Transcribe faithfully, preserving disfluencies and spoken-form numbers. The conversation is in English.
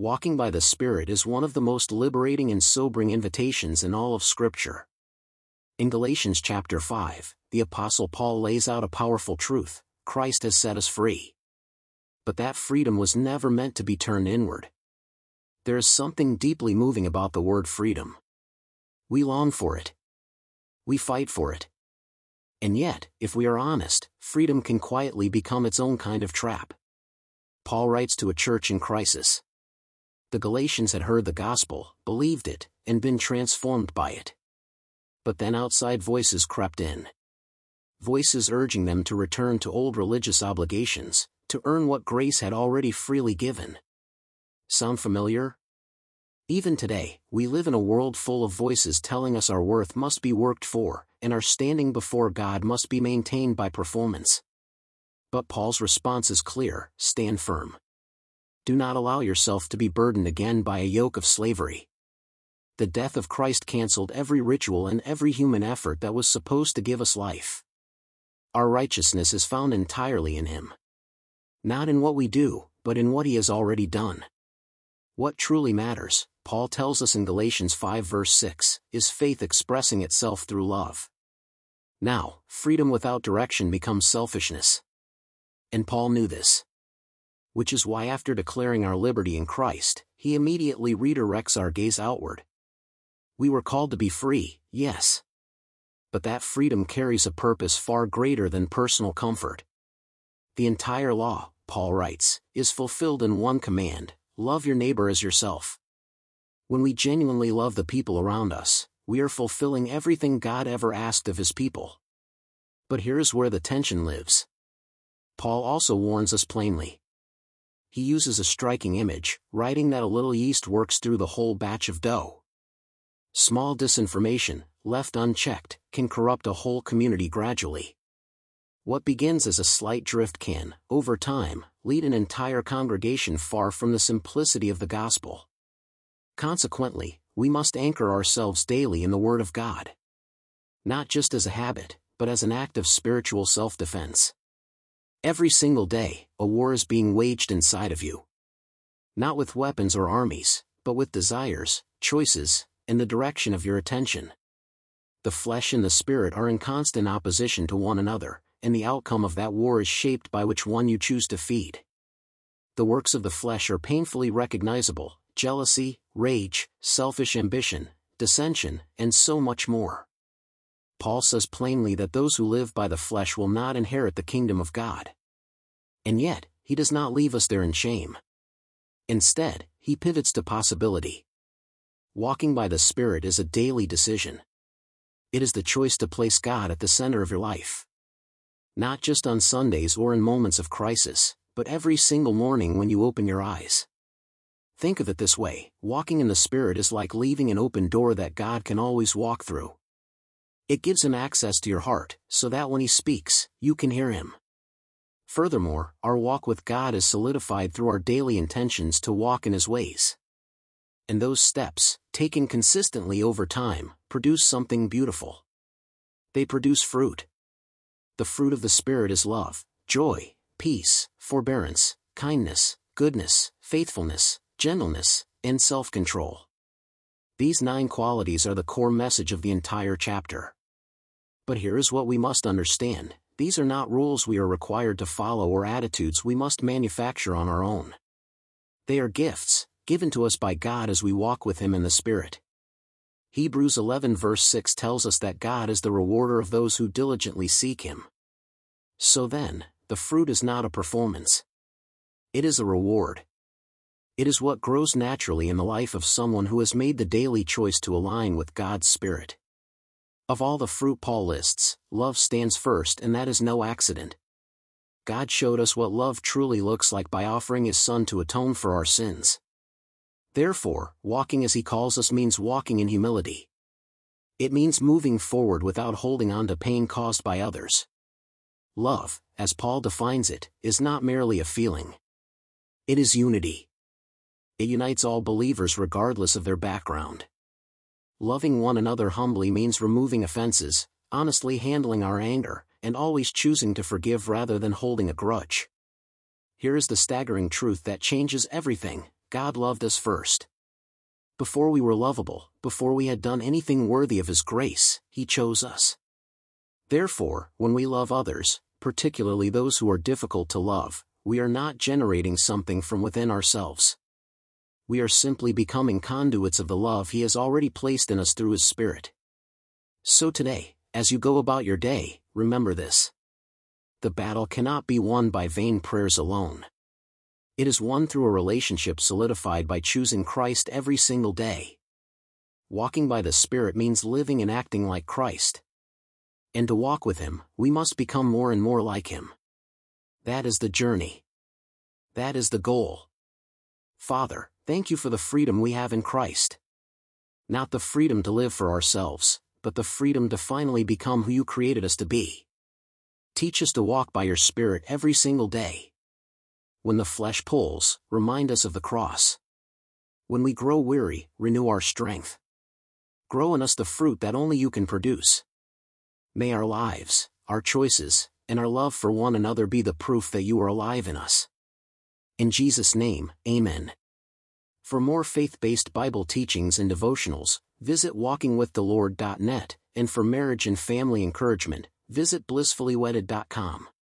walking by the Spirit is one of the most liberating and sobering invitations in all of Scripture. In Galatians chapter five, the Apostle Paul lays out a powerful truth: Christ has set us free. But that freedom was never meant to be turned inward. There is something deeply moving about the word freedom. We long for it. We fight for it. And yet, if we are honest, freedom can quietly become its own kind of trap. Paul writes to a church in crisis. The Galatians had heard the gospel, believed it, and been transformed by it. But then outside voices crept in. Voices urging them to return to old religious obligations, to earn what grace had already freely given. Sound familiar? Even today, we live in a world full of voices telling us our worth must be worked for, and our standing before God must be maintained by performance. But Paul's response is clear: stand firm. Do not allow yourself to be burdened again by a yoke of slavery. The death of Christ canceled every ritual and every human effort that was supposed to give us life. Our righteousness is found entirely in Him. Not in what we do, but in what He has already done. What truly matters, Paul tells us in Galatians five verse six, is faith expressing itself through love. Now, freedom without direction becomes selfishness. And Paul knew this. Which is why after declaring our liberty in Christ, he immediately redirects our gaze outward. We were called to be free, yes. But that freedom carries a purpose far greater than personal comfort. The entire law, Paul writes, is fulfilled in one command: love your neighbor as yourself. When we genuinely love the people around us, we are fulfilling everything God ever asked of His people. But here's where the tension lives. Paul also warns us plainly. He uses a striking image, writing that a little yeast works through the whole batch of dough. Small disinformation, left unchecked, can corrupt a whole community gradually. What begins as a slight drift can, over time, lead an entire congregation far from the simplicity of the gospel. Consequently, we must anchor ourselves daily in the Word of God. Not just as a habit, but as an act of spiritual self-defense. Every single day, a war is being waged inside of you. Not with weapons or armies, but with desires, choices, and the direction of your attention. The flesh and the spirit are in constant opposition to one another, and the outcome of that war is shaped by which one you choose to feed. The works of the flesh are painfully recognizable: jealousy, rage, selfish ambition, dissension, and so much more. Paul says plainly that those who live by the flesh will not inherit the kingdom of God. And yet, he does not leave us there in shame. Instead, he pivots to possibility. Walking by the Spirit is a daily decision. It is the choice to place God at the center of your life. Not just on Sundays or in moments of crisis, but every single morning when you open your eyes. Think of it this way: walking in the Spirit is like leaving an open door that God can always walk through. It gives Him access to your heart, so that when He speaks, you can hear Him. Furthermore, our walk with God is solidified through our daily intentions to walk in His ways. And those steps, taken consistently over time, produce something beautiful. They produce fruit. The fruit of the Spirit is love, joy, peace, forbearance, kindness, goodness, faithfulness, gentleness, and self-control. These nine qualities are the core message of the entire chapter. But here is what we must understand: these are not rules we are required to follow or attitudes we must manufacture on our own. They are gifts, given to us by God as we walk with Him in the Spirit. Hebrews eleven verse six tells us that God is the rewarder of those who diligently seek Him. So then, the fruit is not a performance. It is a reward. It is what grows naturally in the life of someone who has made the daily choice to align with God's Spirit. Of all the fruit Paul lists, love stands first, and that is no accident. God showed us what love truly looks like by offering His Son to atone for our sins. Therefore, walking as He calls us means walking in humility. It means moving forward without holding on to pain caused by others. Love, as Paul defines it, is not merely a feeling. It is unity. It unites all believers regardless of their background. Loving one another humbly means removing offenses, honestly handling our anger, and always choosing to forgive rather than holding a grudge. Here is the staggering truth that changes everything: God loved us first. Before we were lovable, before we had done anything worthy of His grace, He chose us. Therefore, when we love others, particularly those who are difficult to love, we are not generating something from within ourselves. We are simply becoming conduits of the love He has already placed in us through His Spirit. So today, as you go about your day, remember this. The battle cannot be won by vain prayers alone. It is won through a relationship solidified by choosing Christ every single day. Walking by the Spirit means living and acting like Christ. And to walk with Him, we must become more and more like Him. That is the journey. That is the goal. Father, thank You for the freedom we have in Christ. Not the freedom to live for ourselves, but the freedom to finally become who You created us to be. Teach us to walk by Your Spirit every single day. When the flesh pulls, remind us of the cross. When we grow weary, renew our strength. Grow in us the fruit that only You can produce. May our lives, our choices, and our love for one another be the proof that You are alive in us. In Jesus' name, Amen. For more faith-based Bible teachings and devotionals, visit walking with the lord dot net, and for marriage and family encouragement, visit blissfully wedded dot com.